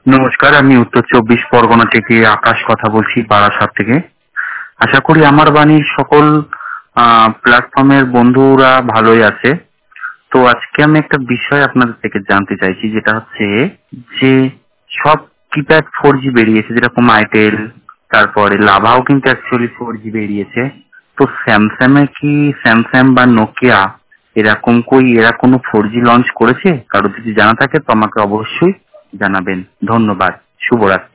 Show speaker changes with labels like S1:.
S1: নমস্কার, আমি উত্তর 24 পরগনা থেকে আকাশ কথা বলছি, বারাসাত থেকে। আশা করি আমার বাণীর সকল প্ল্যাটফর্মের বন্ধুরা ভালোই আছে। তো আজকে আমি একটা বিষয় আপনাদের থেকে জানতে চাইছি, যেটা হচ্ছে যে সব কিপ্যাড 4G বেরিয়েছে, যেরকম আইটেল, তারপরে লাভাও কিন্তু অ্যাকচুয়ালি 4G বেরিয়েছে। তো স্যামসাং বা নোকিয়া এরা কোনো 4G লঞ্চ করেছে? কারো যদি জানা থাকে তো আমাকে অবশ্যই জানাবেন। ধন্যবাদ। শুভরাত্রি।